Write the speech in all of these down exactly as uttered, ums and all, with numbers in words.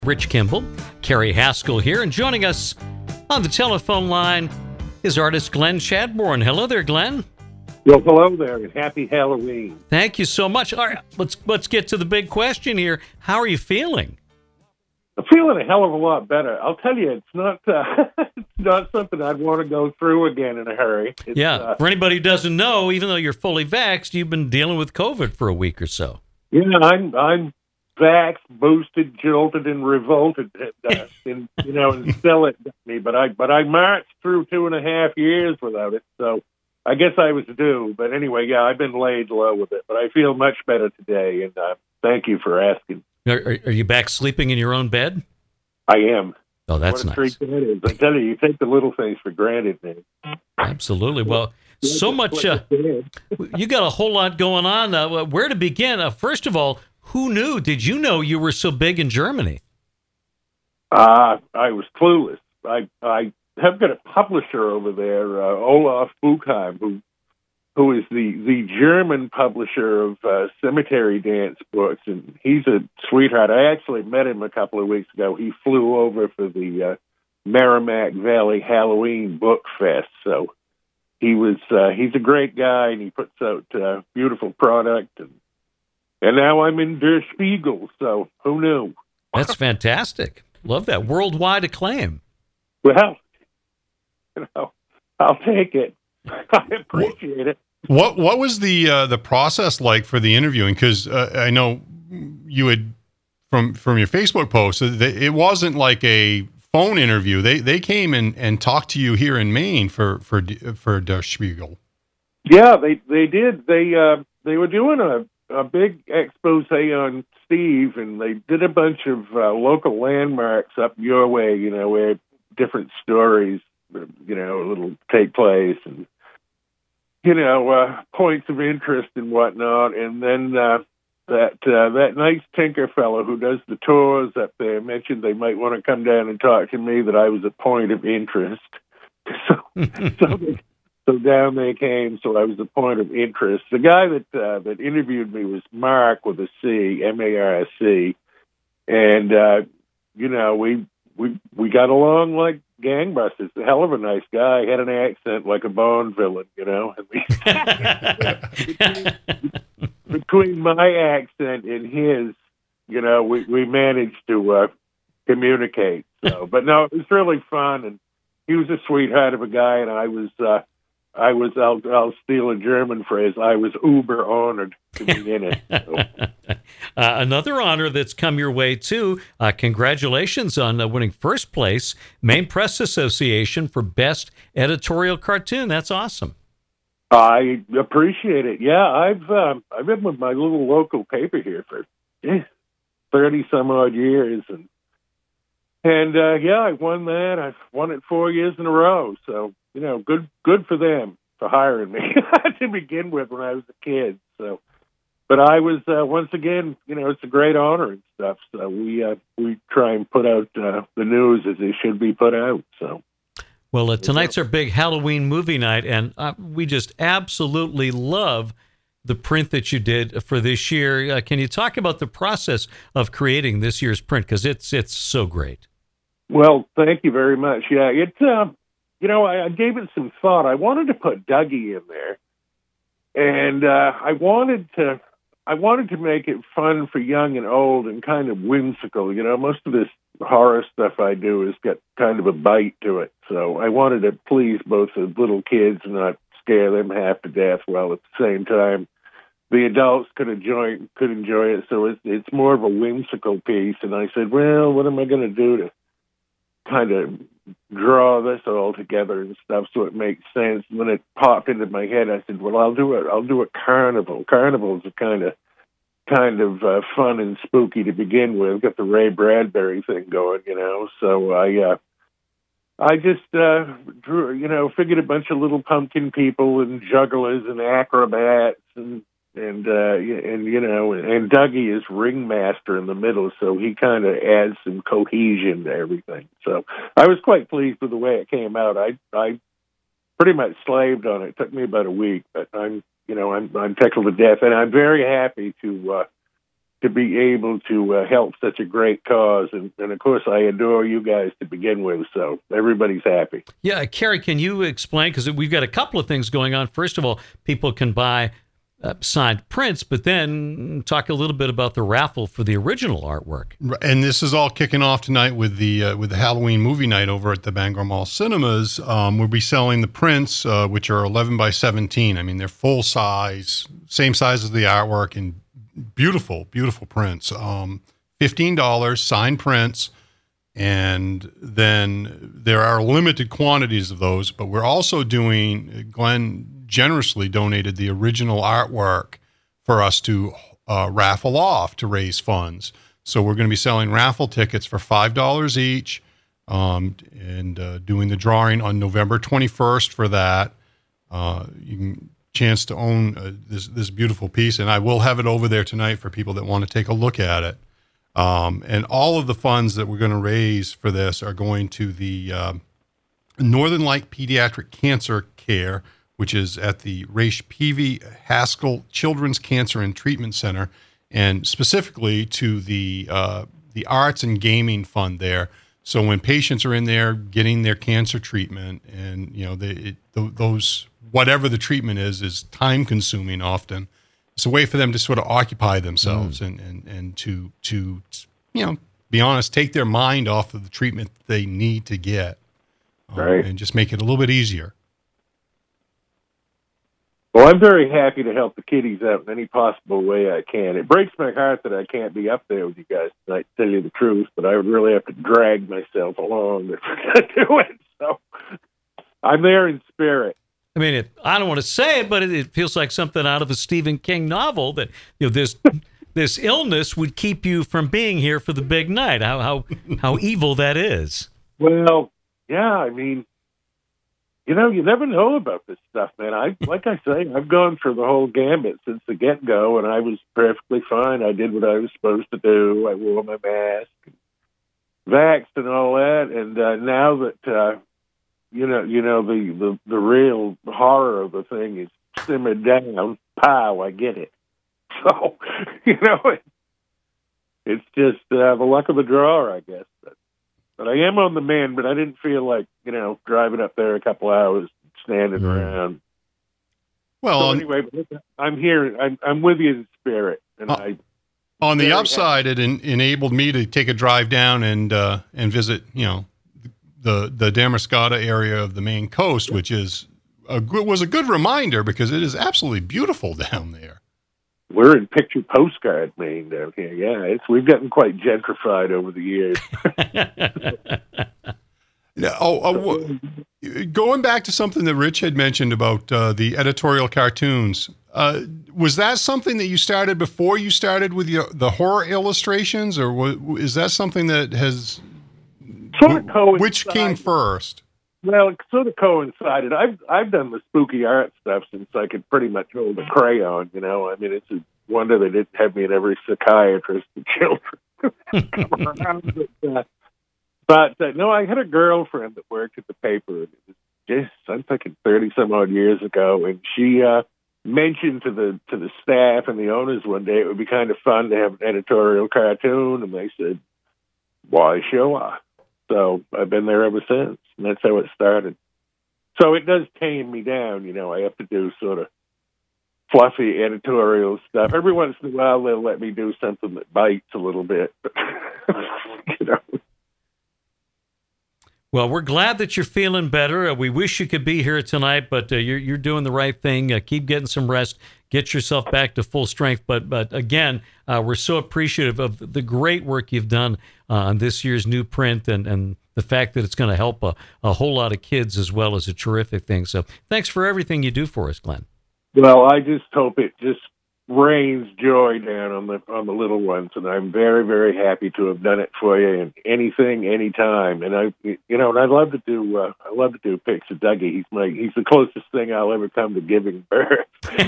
Rich Kimball, Carrie Haskell here, and joining us on the telephone line is artist Glenn Chadbourne. Hello there, Glenn. Well, hello there, and happy Halloween. Thank you so much. All right, let's let's get to the big question here. How are you feeling? I'm feeling a hell of a lot better. I'll tell you, it's not uh, it's not something I'd want to go through again in a hurry. It's, yeah, uh, for anybody who doesn't know, even though you're fully vaxxed, you've been dealing with COVID for a week or so. Yeah, I'm I'm vaxxed, boosted, jolted, and revolted, uh, and you know, and still it got me. But I but I marched through two and a half years without it, so I guess I was due. But anyway, yeah, I've been laid low with it, but I feel much better today, and uh, thank you for asking. Are, are, are you back sleeping in your own bed? I am. Oh, that's what a nice. treat that is. I tell you, you take the little things for granted, man. Absolutely. Well, so much. Uh, you got a whole lot going on. Uh, where to begin? Uh, first of all, who knew? Did you know you were so big in Germany? Uh, I was clueless. I I have got a publisher over there, uh, Olaf Buchheim, who who is the, the German publisher of uh, cemetery dance books, and he's a sweetheart. I actually met him a couple of weeks ago. He flew over for the uh, Merrimack Valley Halloween Book Fest, so he was uh, he's a great guy, and he puts out uh, beautiful product, and and now I'm in Der Spiegel, so who knew? That's fantastic. Love that. Worldwide acclaim. Well, you know, I'll take it. I appreciate it. What what was the uh, the process like for the interviewing? Because uh, I know you had from from your Facebook post, it wasn't like a phone interview. They they came and, and talked to you here in Maine for for for Der Spiegel. Yeah, they they did. They uh, they were doing a a big expose on Steve, and they did a bunch of uh, local landmarks up your way. You know, where different stories, you know, it'll take place, and you know, uh, points of interest and whatnot. And then uh, that uh, that nice tinker fellow who does the tours up there mentioned they might want to come down and talk to me, that I was a point of interest. So, so, they, so down they came. So I was a point of interest. The guy that uh, that interviewed me was Mark with a C, M A R C, and uh, you know, we we we got along like gangbusters. A hell of a nice guy. He had an accent like a Bond villain, you know. And we, between, between my accent and his, you know, we, we managed to uh, communicate. So, but no, it was really fun, and he was a sweetheart of a guy, and I was, uh, I was, I'll, I'll steal a German phrase, I was uber honored to be in it. So. uh, another honor that's come your way, too. Uh, congratulations on uh, winning first place, Maine Press Association for Best Editorial Cartoon. That's awesome. I appreciate it. Yeah, I've um, I've been with my little local paper here for eh, thirty some odd years, and and uh, yeah, I won that. I've won it four years in a row. So you know, good good for them for hiring me to begin with when I was a kid. So. But I was uh, once again, you know, it's a great honor and stuff. So we uh, we try and put out uh, the news as it should be put out. So, well, uh, tonight's our big Halloween movie night, and uh, we just absolutely love the print that you did for this year. Uh, can you talk about the process of creating this year's print, because it's it's so great? Well, thank you very much. Yeah, it uh, you know, I, I gave it some thought. I wanted to put Dougie in there, and uh, I wanted to. I wanted to make it fun for young and old and kind of whimsical. You know, most of this horror stuff I do has got kind of a bite to it. So I wanted to please both the little kids and not scare them half to death, while at the same time the adults could enjoy could enjoy it. So it's it's more of a whimsical piece. And I said, well, what am I going to do to kind of draw this all together and stuff so it makes sense? And when it popped into my head, I said, well, I'll do it. I'll do a carnival. Carnivals are kind of kind of uh, fun and spooky to begin with. Got the Ray Bradbury thing going, you know. So I uh, I just uh, drew, you know, figured a bunch of little pumpkin people and jugglers and acrobats and and uh, and you know, and Dougie is ringmaster in the middle, so he kind of adds some cohesion to everything. So I was quite pleased with the way it came out. I I pretty much slaved on it. It took me about a week, but I'm you know I'm I'm tickled to death, and I'm very happy to uh, to be able to uh, help such a great cause. And, and, of course, I adore you guys to begin with, so everybody's happy. Yeah, Kerry, can you explain? Because we've got a couple of things going on. First of all, people can buy uh, signed prints, but then talk a little bit about the raffle for the original artwork. And this is all kicking off tonight with the uh, with the Halloween movie night over at the Bangor Mall Cinemas. Um, we'll be selling the prints, uh, which are eleven by seventeen. I mean, they're full size, same size as the artwork, and beautiful, beautiful prints. Um, fifteen dollars, signed prints, and then there are limited quantities of those, but we're also doing, Glenn generously donated the original artwork for us to uh, raffle off to raise funds. So we're going to be selling raffle tickets for five dollars each, um, and uh, doing the drawing on November twenty-first for that. Uh, you can chance to own uh, this this beautiful piece, and I will have it over there tonight for people that want to take a look at it. Um, and all of the funds that we're going to raise for this are going to the uh, Northern Light Pediatric Cancer Care, which is at the Raish Peavy Haskell Children's Cancer and Treatment Center, and specifically to the uh, the Arts and Gaming Fund there. So when patients are in there getting their cancer treatment, and you know they, it, th- those whatever the treatment is is time consuming often. It's a way for them to sort of occupy themselves mm. and, and, and to to you know be honest, take their mind off of the treatment they need to get, um, right. and just make it a little bit easier. Well, I'm very happy to help the kiddies out in any possible way I can. It breaks my heart that I can't be up there with you guys tonight, to tell you the truth, but I would really have to drag myself along to do it. So I'm there in spirit. I mean, it, I don't want to say it, but it, it feels like something out of a Stephen King novel that, you know, this this illness would keep you from being here for the big night. How how how evil that is. Well, yeah, I mean, you know, you never know about this stuff, man. I like I say, I've gone through the whole gambit since the get go, and I was perfectly fine. I did what I was supposed to do. I wore my mask, vaxxed, and all that. And uh, now that uh, you know, you know, the, the the real horror of the thing is simmered down. Pow, I get it. So, you know, it, it's just uh, the luck of the draw, I guess. But, but I am on the mend, but I didn't feel like, you know, driving up there a couple hours, standing mm. around. Well, so anyway, I'm here. I'm, I'm with you in spirit. And uh, I, on the upside, happy. it en- enabled me to take a drive down and uh, and visit, you know, the the Damariscotta area of the Maine coast, which is a good, was a good reminder because it is absolutely beautiful down there. We're in picture postcard Maine down here. Yeah, it's we've gotten quite gentrified over the years. yeah, oh, uh, w- going back to something that Rich had mentioned about uh, the editorial cartoons, uh, was that something that you started before you started with your, the horror illustrations, or w- is that something that has sort of coincided? Which came first? Well, it sort of coincided. I've I've done the spooky art stuff since I could pretty much hold a crayon. You know, I mean, it's a wonder they didn't have me in every psychiatrist for children. but uh, but uh, no, I had a girlfriend that worked at the paper. It was just, I'm thinking thirty some odd years ago, and she uh, mentioned to the to the staff and the owners one day it would be kind of fun to have an editorial cartoon, and they said, "Why show I?" So I've been there ever since, and that's how it started. So it does tame me down, you know. I have to do sort of fluffy editorial stuff. Every once in a while, they'll let me do something that bites a little bit. you know. Well, we're glad that you're feeling better. Uh, we wish you could be here tonight, but uh, you're you're doing the right thing. Uh, keep getting some rest. Get yourself back to full strength. But but again, uh, we're so appreciative of the great work you've done uh, on this year's new print, and, and the fact that it's going to help a, a whole lot of kids as well is a terrific thing. So thanks for everything you do for us, Glenn. Well, I just hope it just rains joy down on the on the little ones, and I'm very, very happy to have done it for you. And anything, anytime. And I, you know, and I love to do. Uh, I love to do pics of Dougie. He's my. He's the closest thing I'll ever come to giving birth.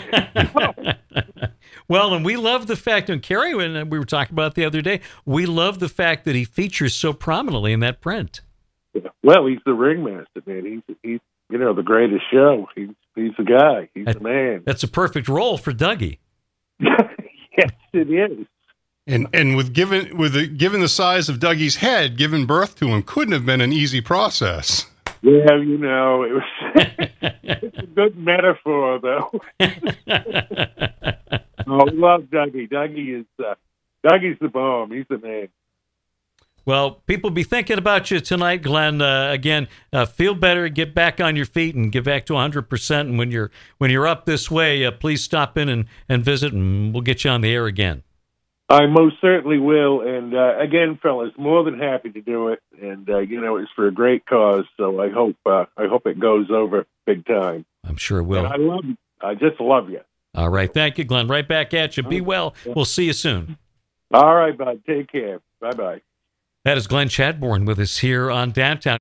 Well, and we love the fact, and Kerry, when we were talking about it the other day, we love the fact that he features so prominently in that print. Yeah. Well, he's the ringmaster, man. He's he's you know the greatest show. He's he's the guy. He's that, the man. That's a perfect role for Dougie. Yes, it is. And and with given with the, given the size of Dougie's head, giving birth to him couldn't have been an easy process. Yeah, you know, it was it's a good metaphor, though. Oh, we love Dougie. Dougie is uh, Dougie's the bomb. He's the man. Well, people be thinking about you tonight, Glenn. Uh, again, uh, feel better, get back on your feet, and get back to one hundred percent. And when you're when you're up this way, uh, please stop in and, and visit, and we'll get you on the air again. I most certainly will. And uh, again, fellas, more than happy to do it. And uh, you know, it's for a great cause. So I hope uh, I hope it goes over big time. I'm sure it will. And I love you. I just love you. All right, thank you, Glenn. Right back at you. Be well. We'll see you soon. All right, bud. Take care. Bye bye. That is Glenn Chadbourne with us here on Downtown.